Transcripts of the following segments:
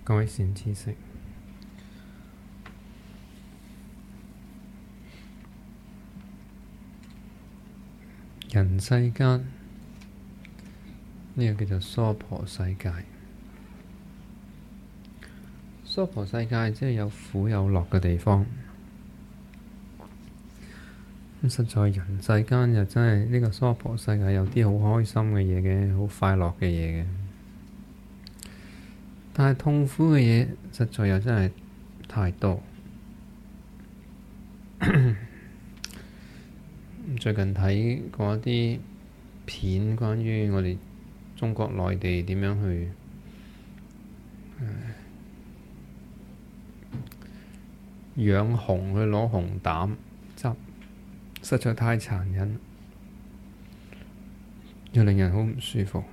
各位善知識，人世間呢個叫做娑婆世界。娑婆世界即係有苦有樂嘅地方。咁實在人世間又真係呢個娑婆世界有啲好開心嘅嘢嘅，好快樂嘅嘢嘅。但係痛苦嘅嘢實在又真係太多。最近睇過一啲片，關於我哋中國內地點樣去養熊，去攞熊膽汁，實在太殘忍，又令人好唔舒服。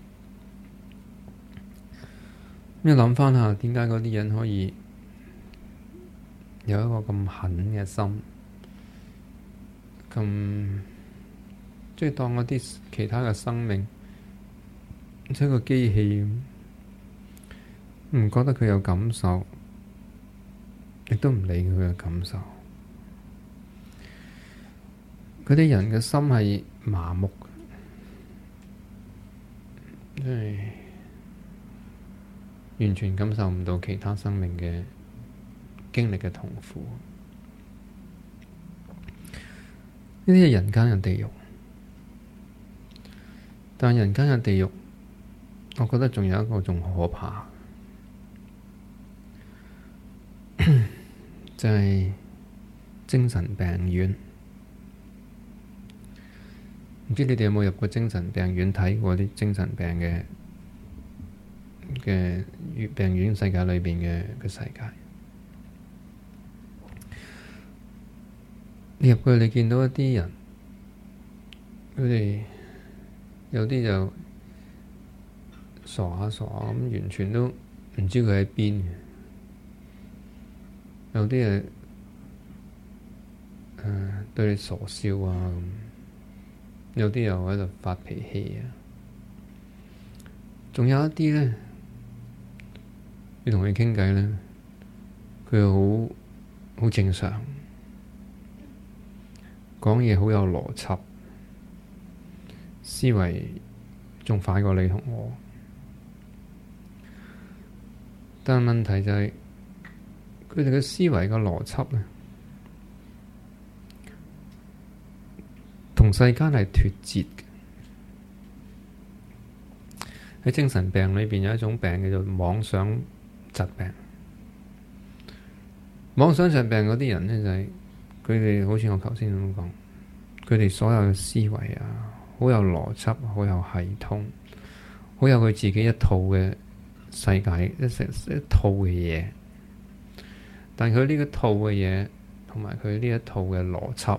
咁你諗翻下，點解嗰啲人可以有一個咁狠嘅心，咁即係當嗰啲其他嘅生命，即係個機器，唔覺得佢有感受，亦都唔理佢嘅感受。嗰啲人嘅心係麻木，即係完全感受唔到其他生命嘅經歷嘅痛苦。呢啲係人間嘅地獄，但人間嘅地獄，我覺得仲有一個仲可怕，就係精神病院。唔知你哋有冇入過精神病院睇過啲精神病嘅病院世界裏邊嘅世界？你入去，你見到一啲人，佢哋有啲就傻下傻下咁，完全都唔知佢喺邊嘅。有啲對你傻笑啊咁，有啲又喺度發脾氣啊。仲有一啲咧，你同佢傾偈咧，佢好正常，講嘢好有邏輯，思維仲快過你同我。但問題就係佢哋嘅思維嘅邏輯咧，同世間係脫節嘅。喺精神病裏邊有一種病叫做妄想疾病。妄想疾病嗰啲人咧，就係佢哋好似我頭先咁講，佢哋所有嘅思維啊，好有邏輯，好有系統，好有佢自己一套嘅世界，一套嘅嘢。但佢呢一套嘅嘢，同埋佢呢一套嘅邏輯，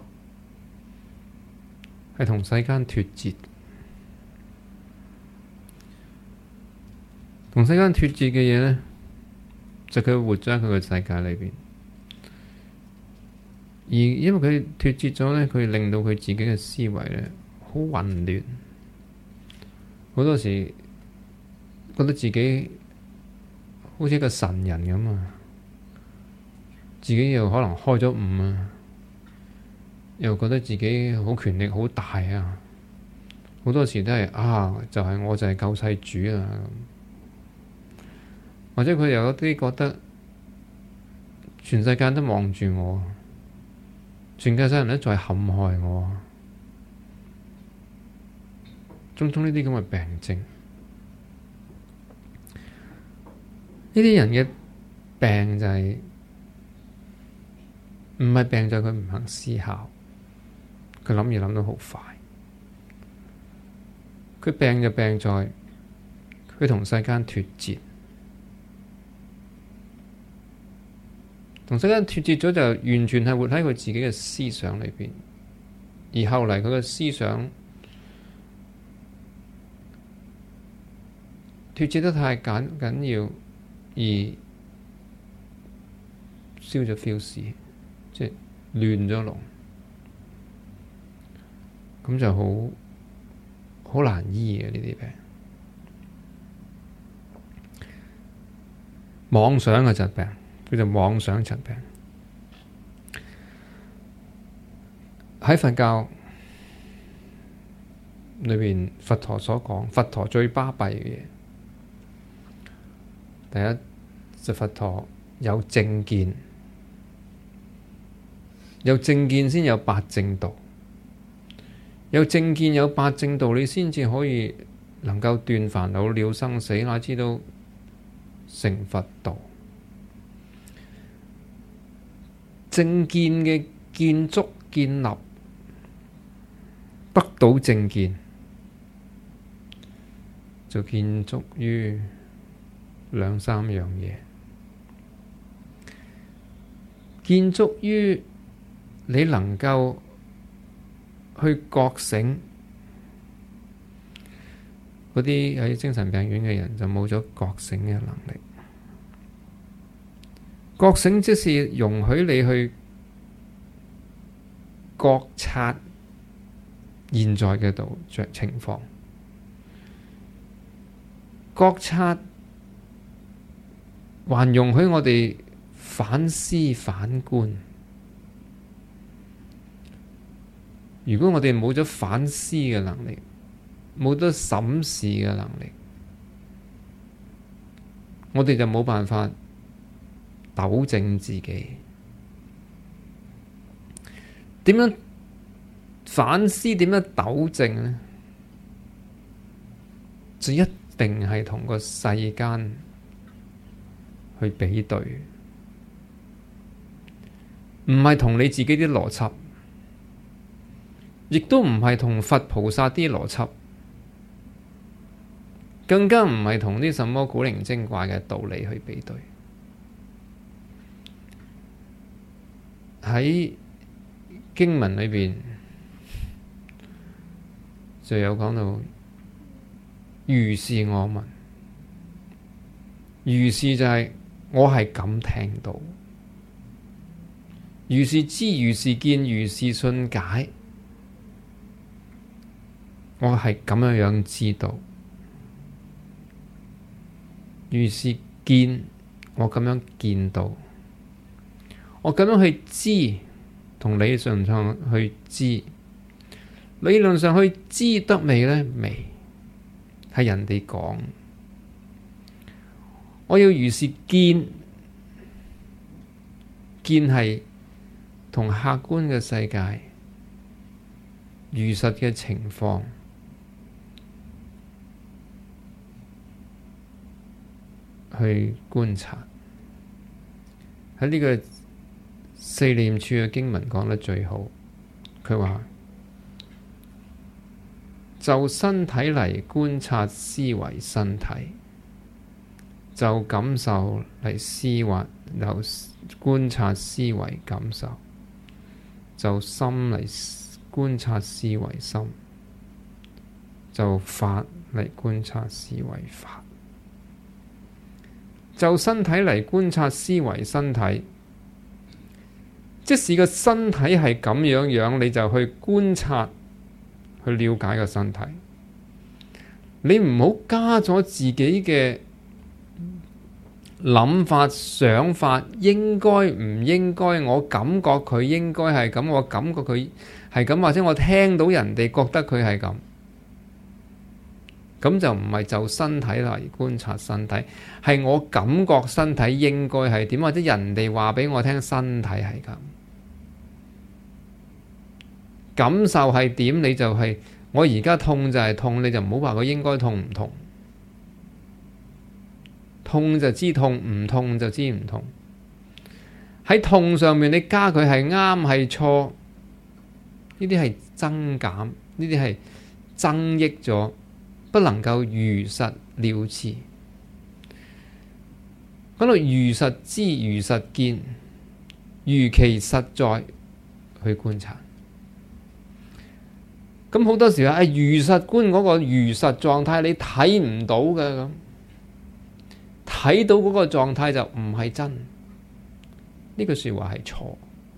係同世間脫節。同世間脫節嘅嘢咧，就佢活咗喺佢嘅世界裏邊。而因為佢脫節咗咧，佢令到佢自己嘅思維咧好混亂，好多時覺得自己好似一個神人咁啊，自己又可能開咗悟啊，又覺得自己好權力好大啊，好多時都係我就係救世主啊，或者佢有啲覺得全世界都望住我，全世界人都在陷害我，種種呢啲咁嘅病症。呢啲人嘅病就係唔係病，就係佢唔肯思考，佢諗嘢諗得好快。佢病就病在佢同世間脫節，同世間脫節咗就完全係活喺佢自己嘅思想裏邊，而後嚟佢嘅思想脫節得太緊要，而燒咗 fuse， 即係亂咗龍，咁就好難醫嘅呢啲病。 妄想嘅疾病，叫做妄想疾病。喺佛教裏邊，佛陀所講，佛陀最巴閉嘅嘢，第一就佛陀有正見，有正見先有八正道，有正見有八正道，你先至可以能夠斷煩惱、了生死，乃至到成佛道。正見嘅建築建立，得到正見，就建築於兩三樣嘢，建築於你能夠去覺醒。嗰啲喺精神病院嘅人就冇咗覺醒嘅能力。覺醒即是容許你去覺察現在嘅情況，覺察還容許我哋反思反觀。如果我哋冇咗反思嘅能力，冇咗審視嘅能力，我哋就冇辦法糾正自己。點樣反思？點樣糾正呢？就一定係同個世間去比對，唔係同你自己啲邏輯，亦都唔係同佛菩薩啲邏輯，更加唔係同啲什麼古靈精怪嘅道理去比對。喺經文裏邊就有講到，如是我聞，如是就係我係咁聽到，如是知，如是見，如是信解，我係咁樣知道，如是見，我咁樣見到，我咁樣去知，同理論上去知，理論上去知得未呢？未，係人哋講。我要如是見，見係同客觀嘅世界如實嘅情況去觀察。喺呢個四念處嘅經文講得最好，佢話就身體嚟觀察思維身體，就感受嚟思維由觀察思維感受，就心嚟觀察思維心，就法嚟觀察思維法。就身體嚟觀察思維身體，即使個身體係咁樣樣，你就去觀察，去了解個身體。你唔好加咗自己嘅諗法、想法，應該唔應該？我感覺佢應該係咁，我感覺佢係咁，或者我聽到人哋覺得佢係咁，咁就唔係就身體嚟觀察身體，係我感覺身體應該係點，或者人哋話俾我聽身體係咁，感受係點，你就係我而家痛就係痛，你就唔好話佢應該痛唔痛。痛就知痛，唔痛就知唔痛。喺痛上面你加佢係啱係錯，呢啲係增減，呢啲係增益咗，不能夠如實了知。講到如實知、如實見、如其實在去觀察。咁好多時候如實觀嗰個如實狀態，你睇唔到嘅咁。睇到嗰個狀態就唔係真，呢句說話係錯。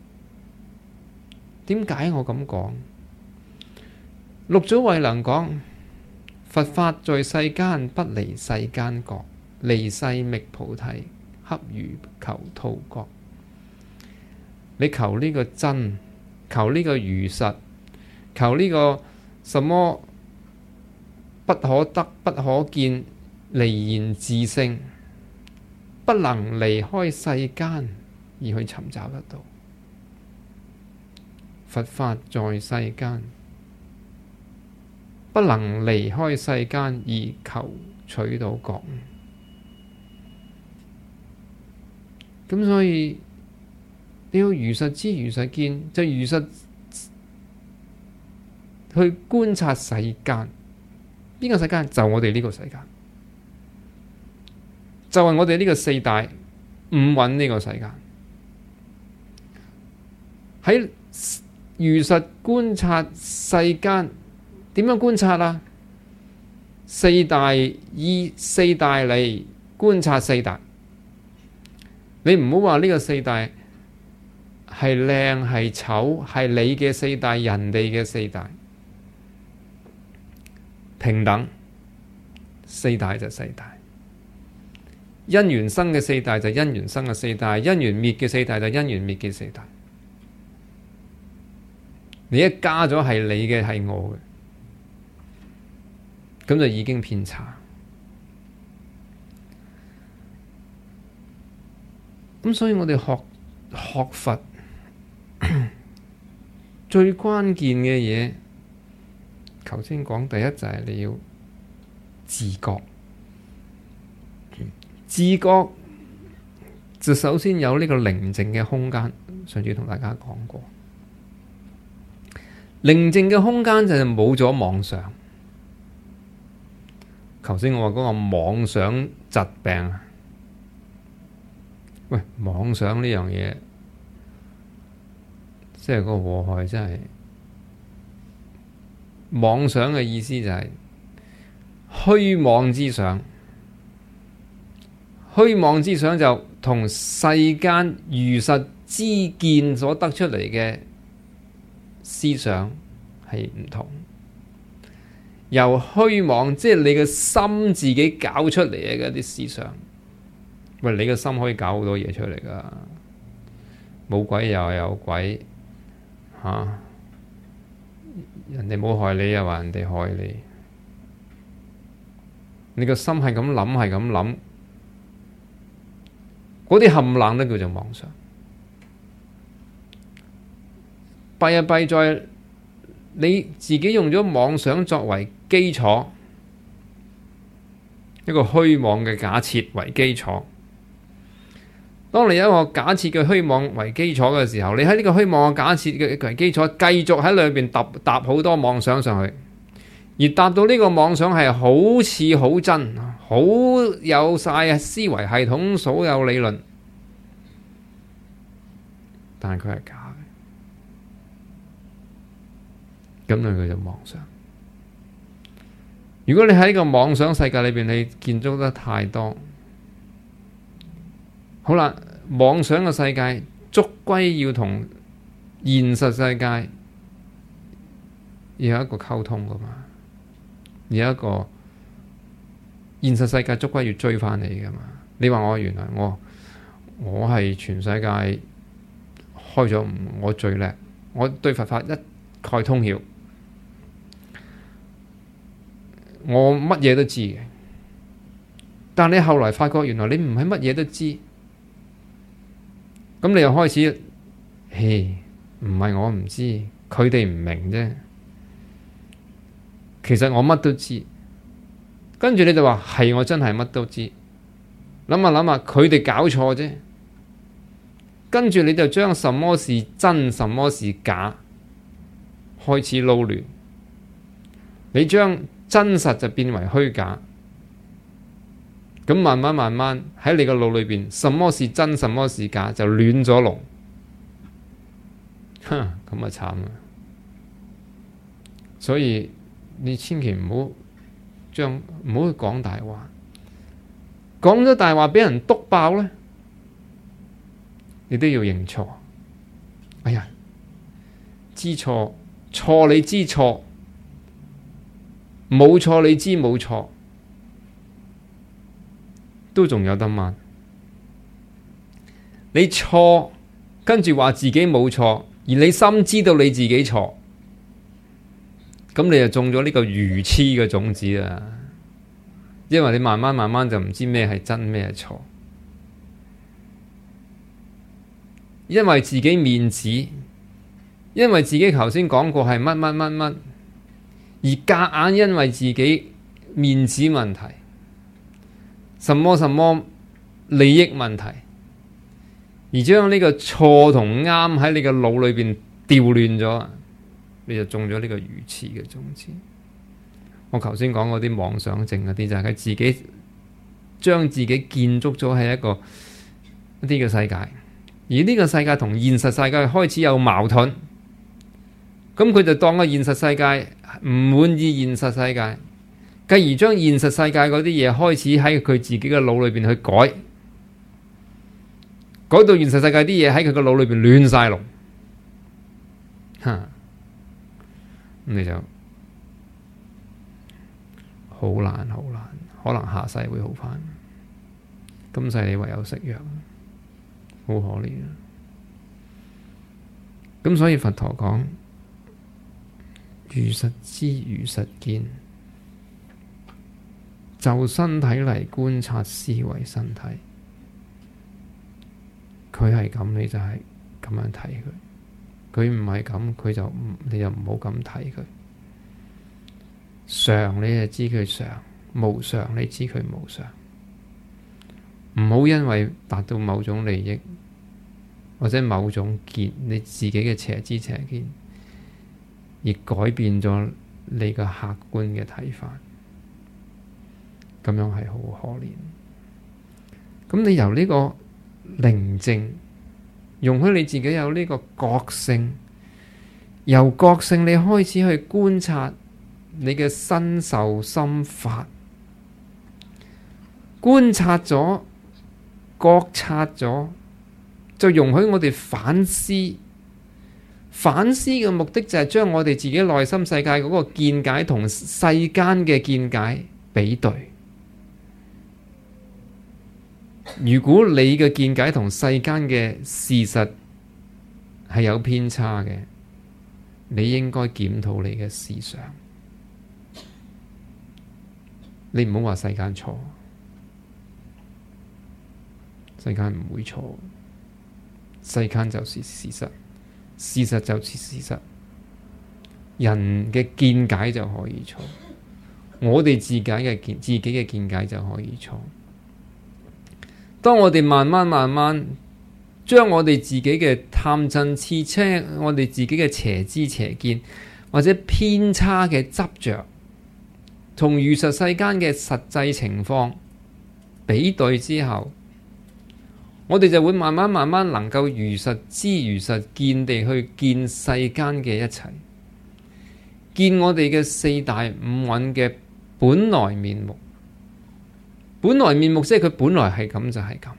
點解我咁講？六祖慧能講，佛法在世間，不離世間覺，離世覓菩提， 恰如求兔角。你求呢個真，求呢個如實，求呢個什麼不可得、不可見、離言自性，不能離開世間而去尋找得到。佛法在世間，不能離開世間而求取到覺悟。咁所以你要如實知、如實見，就如實去觀察世間。邊個世間？就我哋呢個世界，就係我哋呢個四大五蘊呢個世界。喺如實觀察世間，點樣觀察啊？四大依四大嚟觀察四大。你唔好話呢個四大係靚係醜，係你嘅四大，人哋嘅四大。平等，四大就四大，因緣生嘅四大就因緣生嘅四大，因緣滅嘅四大就因緣滅嘅四大。你一加咗係你嘅係我嘅，咁就已經偏差。咁所以我哋學佛最關鍵嘅嘢，頭先講第一就係你要自覺，自覺就首先有呢個寧靜嘅空間。上次同大家講過，寧靜嘅空間就係冇咗妄想。頭先我話嗰個妄想疾病啊，喂，妄想呢樣嘢，即係個禍害真係。妄想嘅意思就係虛妄之想，虛妄之想就同世間如實知見所得出嚟嘅思想係唔同。由虛妄，即係你嘅心自己搞出嚟嘅一啲思想。喂，你嘅心可以搞好多嘢出嚟噶，冇鬼又有鬼，吓。人哋冇害你，又話人哋害你。你個心係咁諗，係咁諗，嗰啲冚冷都叫做妄想。弊啊弊在你自己用咗妄想作為基礎，一個虛妄嘅假設為基礎。當你有一個假設嘅虛妄為基礎嘅時候，你喺呢個虛妄嘅假設嘅基礎，繼續喺裏邊搭好多妄想上去，而搭到呢個妄想係好似好真，好有晒思維系統，所有理論，但係佢係假嘅，咁佢就妄想。如果你喺呢個妄想世界裏邊，你建築得太多，好啦，妄想嘅世界終歸要同現實世界要有一個溝通噶嘛，有一個現實世界終歸要追翻你噶嘛。你話我原來我係全世界開咗悟，我最叻，我對佛法一概通曉，我乜嘢都知嘅。但你後來發覺原來你唔係乜嘢都知。咁你又開始，嘿，唔係我唔知，佢哋唔明啫。其實我乜都知，跟住你就話係我真係乜都知。諗下諗下，佢哋搞錯啫。跟住你就將什麼是真，什麼是假，開始撈亂。你將真實就變為虛假。咁慢慢喺你個腦裏邊，什麼是真，什麼是假，就亂咗龍。咁啊慘啊！所以你千祈唔好去講大話，講咗大話俾人篤爆咧，你都要認錯。哎呀，知錯，錯你知錯，冇錯你知冇錯。都仲有得慢， 你錯，跟住話自己冇錯，而你深知道你自己錯，咁你就種咗呢個愚痴嘅種子啦。因為你慢慢就唔知咩係真咩係錯，因為自己面子，因為自己頭先講過係乜，而夾硬因為自己面子問題，什麼利益問題，而將呢個錯同啱喺你嘅腦裏邊調亂咗，你就種咗呢個愚痴嘅種子。我頭先講嗰啲妄想症嗰啲，就係佢自己將自己建築咗喺一啲嘅世界，而呢個世界同現實世界開始有矛盾，咁佢就當個現實世界唔滿意現實世界，繼而將現實世界嗰啲嘢開始喺佢自己嘅腦裏邊去改到現實世界啲嘢喺佢個腦裏邊亂晒龍，咁你就好難，可能下世會好返，今世你唯有食藥，好可憐。咁所以佛陀講如實知如實見，就身體嚟觀察思維身體，佢係咁你就係咁樣睇佢，佢唔係咁你就唔好咁睇佢。常你就知佢常，無常你知佢無常。唔好因為達到某種利益或者某種見你自己嘅邪知邪見，而改變咗你個客觀嘅睇法，咁樣係好可憐。咁你由呢個寧靜，容許你自己有呢個覺性，由覺性你開始去觀察你嘅身受心法，觀察咗，覺察咗，就容許我哋反思。反思嘅目的就係將我哋自己內心世界嗰個見解同世間嘅見解比對。如果你嘅見解同世間嘅事實係有偏差嘅，你應該檢討你嘅思想。你唔好話世間錯，世間唔會錯，世間就是事實，事實就是事實。人嘅見解就可以錯，我哋自己嘅見解就可以錯。當我哋慢慢將我哋自己嘅貪嗔癡嗔，我哋自己嘅邪知邪見或者偏差嘅執着，同如實世間嘅實際情況比對之後，我哋就會慢慢能夠如實知如實見地去見世間嘅一切，見我哋嘅四大五蘊嘅本來面目。本來面目即係佢本來係咁就係咁，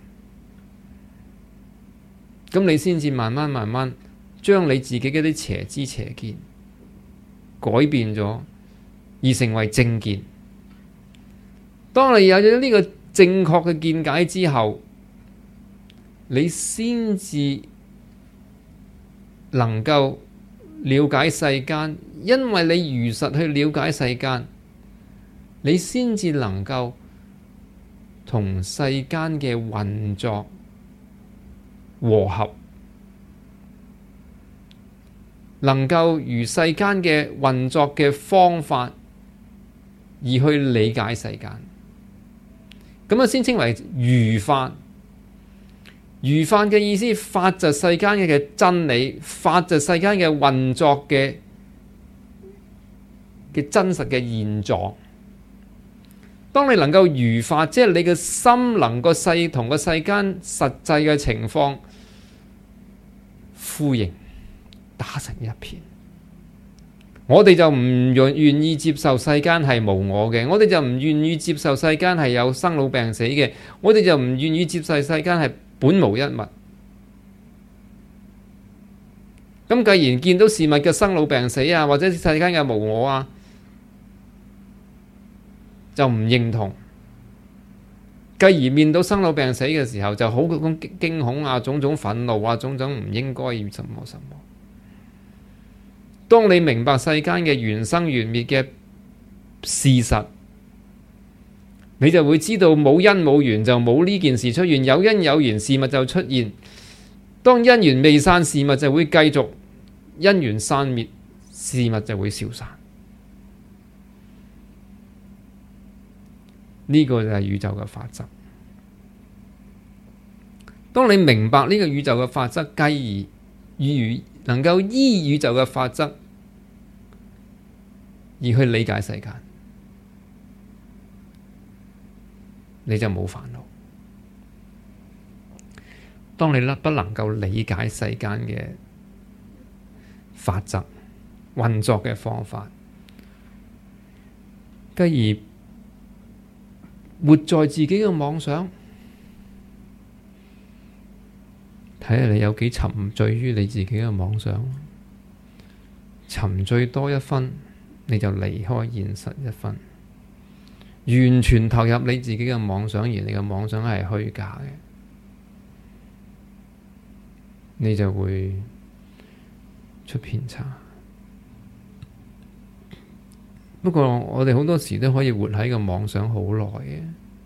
咁你先至慢慢將你自己嗰啲邪知邪見改變咗，而成為正見。當你有咗呢個正確嘅見解之後，你先至能夠了解世間，因為你如實去了解世間，你先至能夠同世間嘅運作和合，能夠如世間嘅運作嘅方法而去理解世間，咁啊先稱為如法。如法嘅意思，法就世間嘅真理，法就世間嘅運作嘅真實嘅現狀。當你能夠如法，即係你嘅心能夠同個世間實際嘅情況呼應，打成一片。我哋就唔願意接受世間係無我嘅，我哋就唔願意接受世間係有生老病死嘅，我哋就唔願意接受世間係本無一物。咁既然見到事物嘅生老病死啊，或者世間嘅無我啊，就唔認同， 繼而面到生老病死嘅時候，就好咁驚恐啊，種種憤怒啊，種種唔應該要什麼什麼。當你明白世間嘅緣生緣滅嘅事實，你就會知道冇因冇緣就冇呢件事出現，有因有緣事物就出現。當因緣未散，事物就會繼續；因緣散滅，事物就會消散。呢個就係宇宙嘅法則。當你明白呢個宇宙嘅法則，繼而能夠依宇宙嘅法則而去理解世界，你就冇煩惱。當你不能夠理解世間嘅法則、運作嘅方法，繼而活在自己嘅妄想，睇下你有幾沉醉於你自己嘅妄想。沉醉多一分，你就離開現實一分，完全投入你自己嘅妄想，而你嘅妄想係虛假嘅，你就會出偏差。不過我哋好多時都可以活喺個妄想好耐嘅，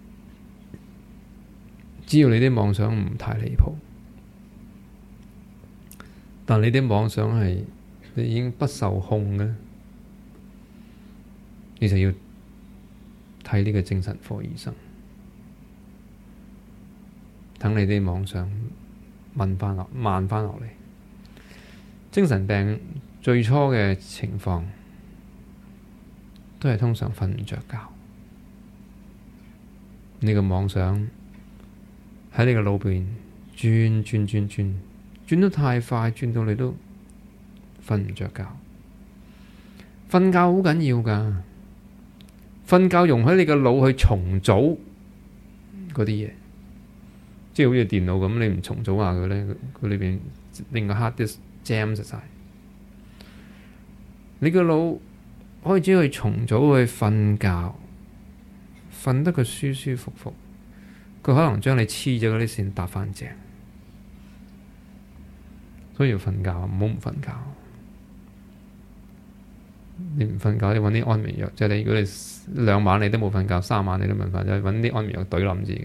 只要你啲妄想唔太離譜。但你啲妄想係你已經不受控嘅，你就要睇呢個精神科醫生，等你啲妄想慢翻落嚟。精神病最初嘅情況都係通常瞓唔着覺，你個妄想喺你個腦邊轉得太快，轉到你都瞓唔着覺。瞓覺好緊要㗎，瞓覺容許你個腦去重組嗰啲嘢，即係好似電腦咁，你唔重組下佢咧，佢裏邊令個 hard disk jam 實晒。你個腦開始去重組去瞓覺，瞓得佢舒舒服服，佢可能將你黐咗嗰啲線搭翻正。所以要瞓覺，唔好唔瞓覺。你唔瞓覺，你揾啲安眠藥，即係你如果你2晚你都冇瞓覺，3晚你都冇瞓覺，揾啲安眠藥懟冧自己。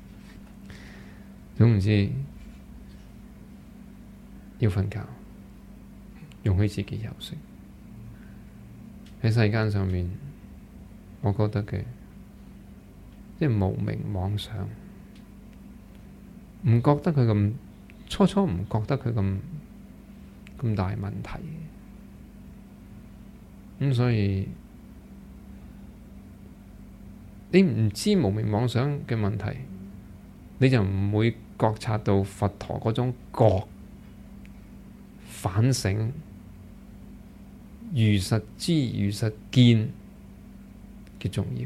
總唔知要瞓覺，容許自己休息。喺世間上面，我覺得嘅即係無明妄想，唔覺得佢咁，初唔覺得佢咁大問題。咁所以你唔知無明妄想嘅問題，你就唔會覺察到佛陀嗰種覺、反省、如實知、如實見嘅重要。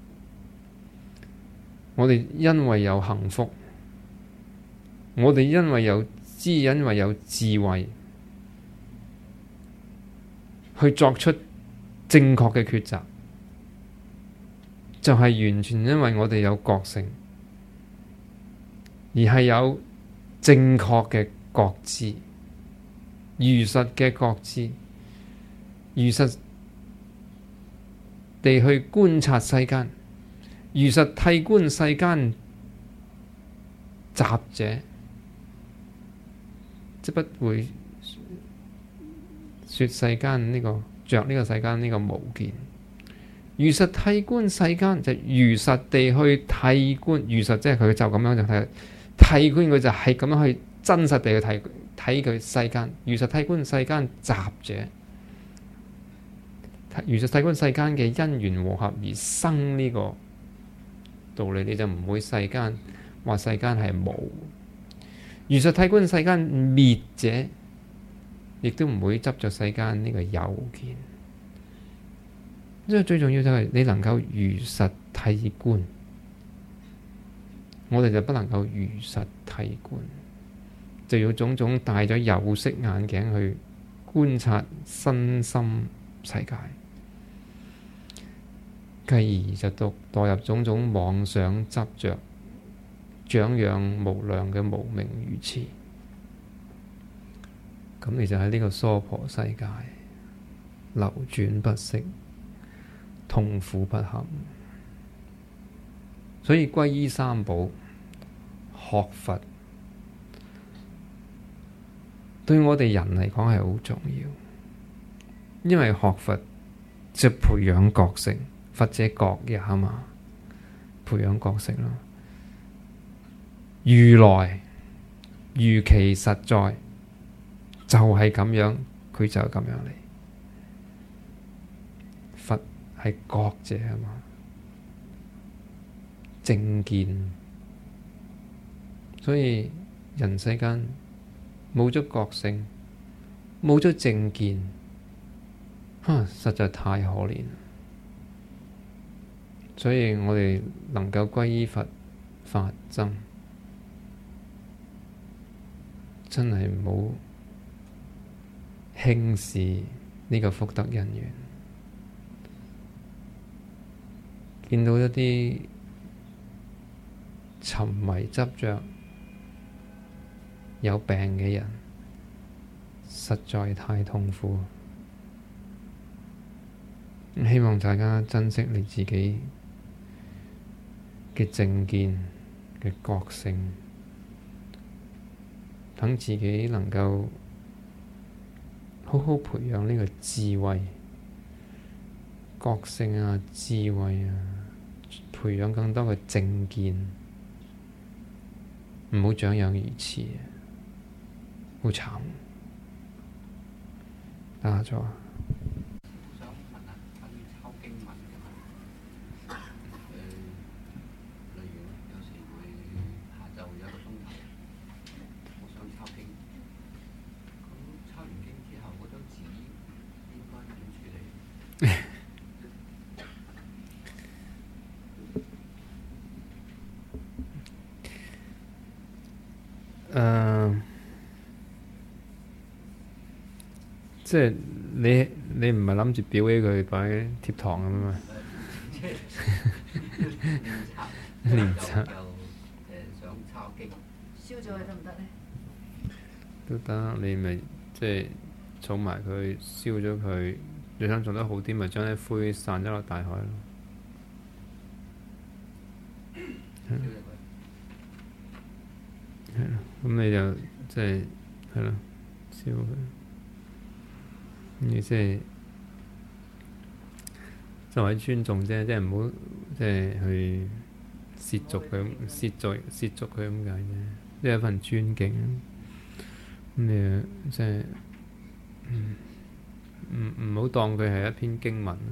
我哋因為有幸福，我哋因為有知，因為有智慧，去作出正確嘅抉擇，就係完全因為我哋有覺性，而係有正確嘅覺知，如實嘅覺知，如實地去觀察世間，如實諦觀世間雜者，即不會說世間呢個着呢個世間呢個無見。如實諦觀世間，就如實地去諦觀，如實即係佢就咁樣就睇諦觀，佢就係咁樣去真實地去睇佢世間。如實諦觀世間雜者，如實諦觀世間嘅因緣和合而生呢個道理，你就唔會世間話世間係無。如實諦觀世間滅者，亦都唔會執着世間呢個有見。因為最重要就係你能夠如實諦觀，我哋就不能夠如實諦觀，就要種種戴咗有色眼鏡去觀察身心世界，繼而就墮入種種妄想執着長養無量嘅無名魚池，咁你就喺呢個娑婆世界流轉不息，痛苦不堪。所以皈依三寶，學佛對我哋人嚟講係好重要，因為學佛就培養覺性，佛者覺也嘛，培養覺性咯。如來如其實在，就係咁樣，佢就咁樣嚟。佛係覺者啊嘛，正見。所以人世間冇咗覺性，冇咗正見，實在太可憐。所以我哋能夠皈依佛法僧，真係唔好輕視呢個福德因緣。見到一啲沉迷執着有病嘅人，實在太痛苦。希望大家珍惜你自己嘅正見嘅覺性，等自己能夠好好培養呢個智慧、覺性啊、智慧啊，培養更多嘅正見，唔好長養愚痴，好慘。打咗。即係你唔係諗住裱起佢擺貼堂咁嘛？練習想抄經，燒咗佢得唔得咧？ 都得，你咪即係儲埋佢，燒咗佢。你想做得好啲，咪將啲灰散咗落大海咯。係咯，咁你就即係係咯，燒佢。你即係作為尊重啫，即係唔好即係去褻瀆佢，褻瀆佢咁解啫，即係一份尊敬。咁你即係唔好當佢係一篇經文，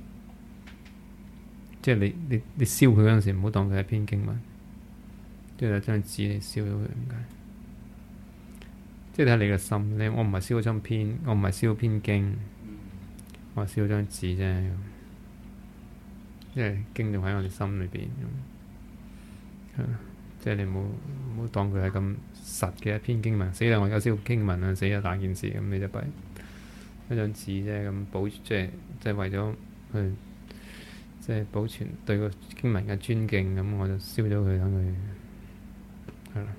即係你燒佢嗰陣時，唔好當佢係一篇經文，即係將紙嚟燒咗佢咁解。即係睇下你嘅心，我唔係燒咗張篇，我唔係燒篇經，我係燒咗張紙啫。因為經仲喺我哋心裏邊咁，即係你唔好當佢係咁實嘅一篇經文。死啦！我而家燒經文啊，死啦！大件事咁，你就弊一張紙啫。咁即係為咗去即係保存對個經文嘅尊敬，咁我就燒咗佢，等佢係啦。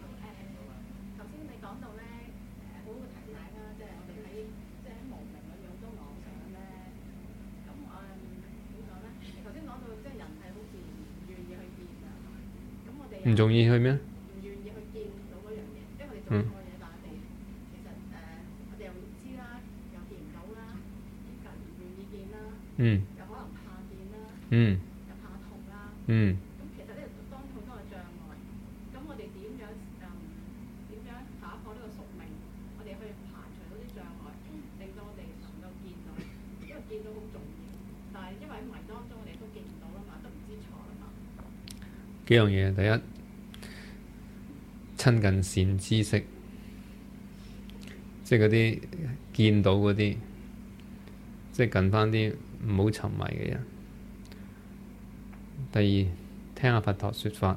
唔容易去咩？ 唔願意去見到嗰樣嘢，即係我哋做錯嘢，但係其實我哋又知啦，又見唔到啦，又唔願意見啦，又可能怕見啦，又怕痛啦，咁其實呢度當中好多嘅障礙，咁我哋點樣打破呢個宿命？我哋去排除嗰啲障礙，令到我哋能夠見到，因為見到好重要，但係因為喺迷當中我哋都見唔到啦嘛，都唔知錯啦嘛。 幾樣嘢，第一，親近善知識，即係嗰啲見到嗰啲，即係近返啲唔好沉迷嘅人。第二，聽下佛陀說法，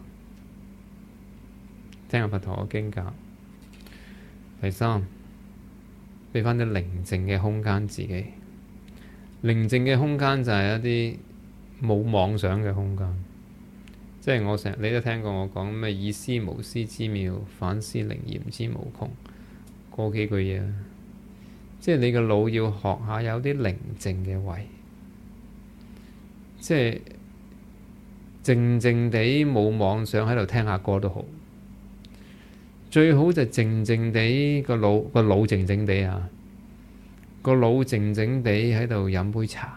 聽下佛陀嘅經教。第三，畀返啲寧靜嘅空間自己。寧靜嘅空間就係一啲冇妄想嘅空間。 即係你都聽過我講咩以思無思之妙，反思靈驗之無窮嗰幾句嘢。即係你個腦要學下有啲寧靜嘅位，即係靜靜地冇妄想喺度聽下歌都好。最好就靜靜地個腦靜靜地啊，個腦靜靜地喺度飲杯茶，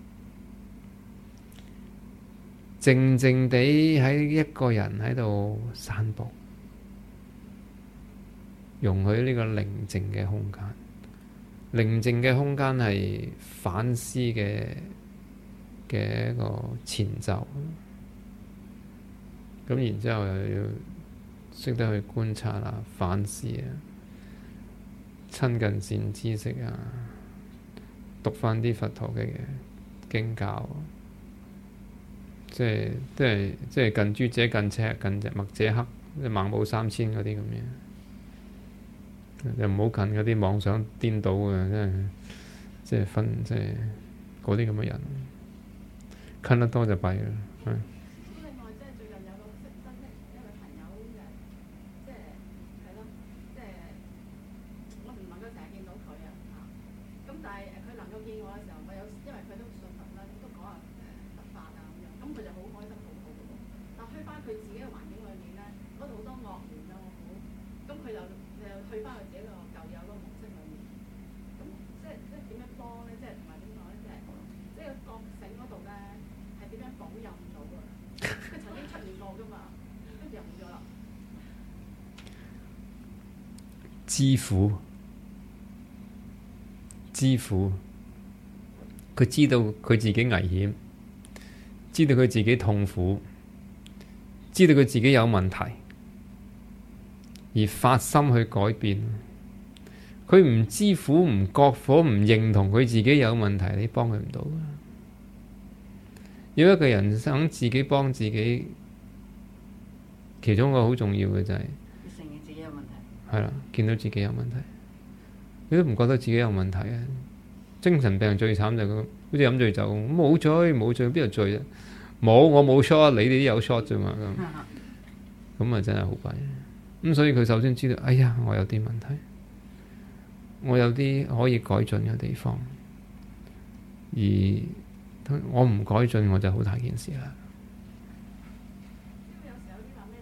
靜靜地喺一個人喺度散步，容許呢個寧靜嘅空間。寧靜嘅空間係反思嘅一個前奏。咁然之後又要識得去觀察啊、反思啊、親近善知識啊，讀返啲佛陀嘅經教，即係近朱者近赤，近墨者黑，即係孟母三遷嗰啲咁樣。又唔好近嗰啲妄想顛倒嘅，即係嗰啲咁嘅人，近得多就弊啦。 另外，即係最近有個新識一個朋友即係係咯，即係我唔能夠成日見到佢啊嚇。咁但係佢能夠見我嘅時候，因為佢都信佛啦，都講下佛法啊咁樣，咁佢就好開心好好嘅喎。但去翻佢自己嘅環境裏面咧，嗰度好多惡緣啊，咁佢就去翻佢自己個舊有嗰個模式裏面。咁即係點樣幫咧？即係同埋點講咧？即係個覺醒嗰度咧，係點樣保佑到㗎？佢曾經出現過㗎嘛，跟住又冇咗啦。 知苦，佢知道佢自己危險，知道佢自己痛苦，知道佢自己有問題，而發心去改變。佢唔知苦、唔覺火、唔認同佢自己有問題，你幫佢唔到。如果一個人想自己幫自己，其中一個好重要嘅就係承認自己有問題。 係啦，見到自己有問題，你都唔覺得自己有問題啊！精神病最慘就係好似飲醉酒，冇醉，邊度醉啊？冇，我冇 shot，你哋都有 shot 啫嘛。咁啊真係好弊。咁所以佢首先知道，哎呀，我有啲問題，我有啲可以改進嘅地方，而我唔改進，我就好大件事啦。 有時有啲話咩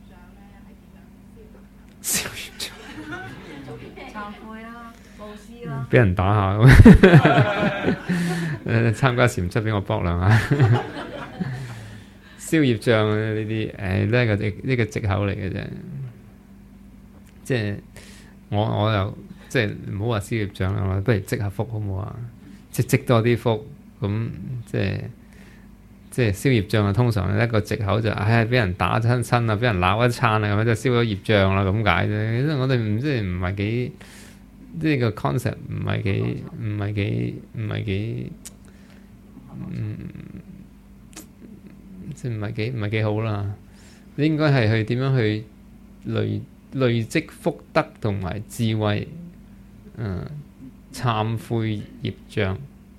消業障咧，係點樣消業障？ 懺悔啦，布施啦， 俾人打下咁，參加禪七俾我搏兩下。消業障呢啲，都係呢個藉口嚟嘅啫。即係我又即係唔好話消業障啦，不如積下福好唔好啊？即係積多啲福，咁即係消業障啊。通常一個藉口就俾人打親啊，俾人鬧一餐啊，咁樣就消咗業障啦，咁解啫。因為我哋唔係幾呢個 concept 唔係幾即係唔係幾好啦。你應該係去點樣去累積福德同埋智慧，懺悔業障。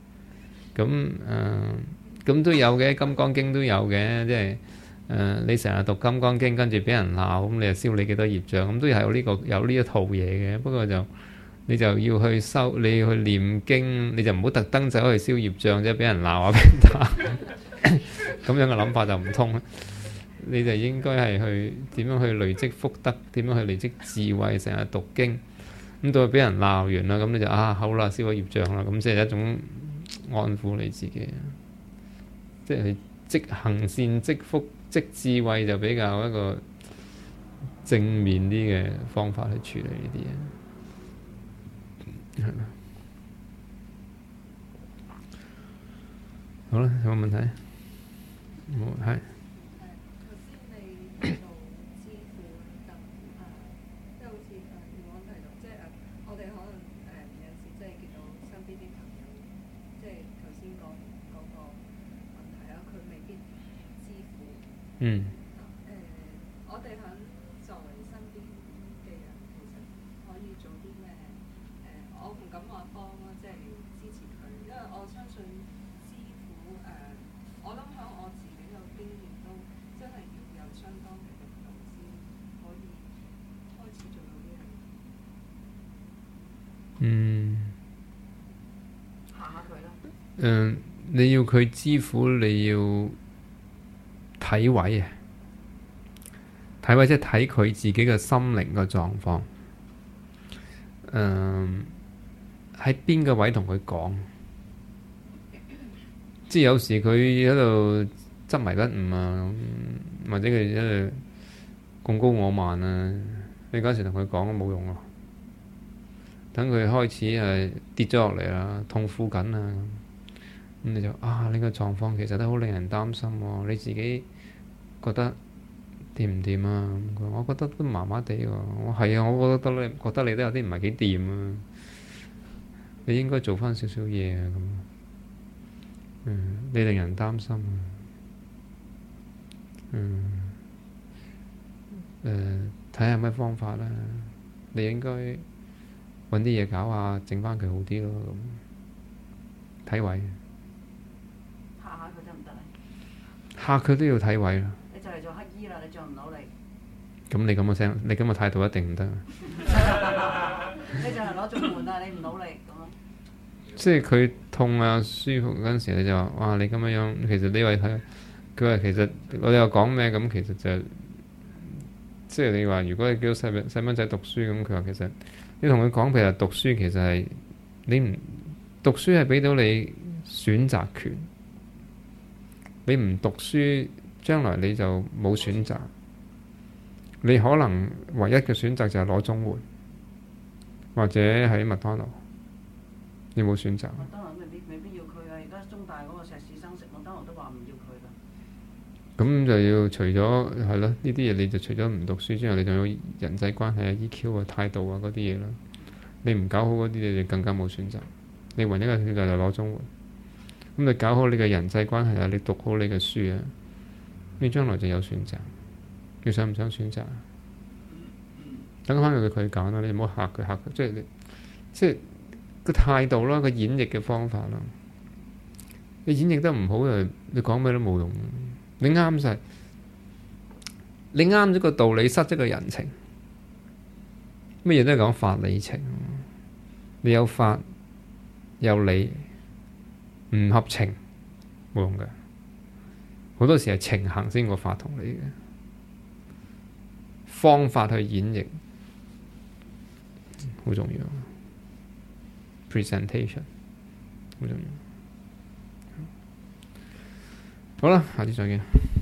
咁都有嘅，《金剛經》都有嘅，即係你成日讀《金剛經》，跟住俾人鬧，咁你就燒你幾多業障，咁都係有呢一套嘢嘅。不過你就要去修，你要去念經，你就唔好特登走去燒業障啫，俾人鬧啊，俾人打，咁樣嘅諗法就唔通。你就應該係去點樣去累積福德，點樣去累積智慧，成日讀經，咁到俾人鬧完啦，咁你就好啦，燒咗業障啦，咁即係一種安撫你自己，即係積行善、積福、積智慧，就比較一個正面啲嘅方法去處理呢啲嘢。好啦，有冇問題？冇，係。 頭先你做支付咁即係好似如果提到，即係我哋可能有時即係見到身邊啲朋友，即係頭先講嗰個問題啦，佢未必支付。我哋響作為身邊嘅人，其實可以做啲咩？我唔敢話幫啦，即係支持佢，因為我相信支付我諗響我自己嘅經驗都真係。 嚇下佢啦。 你要佢知苦，你要睇位啊！睇位即係睇佢自己嘅心靈嘅狀況。喺邊個位同佢講？即係有時佢喺度執迷不悟啊，或者佢喺度貢高我慢啊，你嗰時同佢講都冇用咯。等佢開始跌咗落嚟啦，痛苦緊啊，咁你就你個狀況其實都好令人擔心喎。你自己覺得掂唔掂啊？我覺得都麻麻地喎。我係啊，我覺得你都有啲唔係幾掂啊。你應該做翻少少嘢啊咁。你令人擔心啊。睇下有咩方法啦。你應該揾啲嘢搞下，整翻佢好啲咯咁。睇位。 嚇下佢得唔得咧？ 嚇佢都要睇位啦。 你就嚟做乞衣啦，你仲唔努力？ 咁你咁嘅聲，你咁嘅態度一定唔得。 你就係攞綜援啊！你唔努力咁樣。 即係佢痛啊舒服嗰陣時，你就話：哇！你咁樣，其實呢位係佢話其實我哋又講咩咁？其實就即係你話，如果你叫細蚊仔讀書咁，佢話其實你同佢講，譬如讀書其實係你唔讀書係俾到你選擇權，你唔讀書，將來你就冇選擇。你可能唯一嘅選擇就係攞綜援，或者喺麥當勞。你冇選擇。 麥當勞未必要佢啊！而家中大嗰個碩士生食麥當勞都話唔要佢啦。 咁就要除咗係咯，呢啲嘢你就除咗唔讀書之外，你仲有人際關係啊、EQ 啊、態度啊嗰啲嘢啦。你唔搞好嗰啲，你就更加冇選擇。你唯一嘅選擇就攞綜援。咁你搞好你嘅人際關係啊，你讀好你嘅書啊，你將來就有選擇。你想唔想選擇啊？等翻佢揀啦，你唔好嚇佢，即係個態度啦，個演繹嘅方法啦。你演繹得唔好就你講咩都冇用。你啱晒，你啱咗個道理，失咗個人情。乜嘢都係講法理情。你有法有理，唔合情冇用嘅。好多時係情行先過法同理嘅。方法去演繹好重要。presentation 好重要。好啦，下次再見。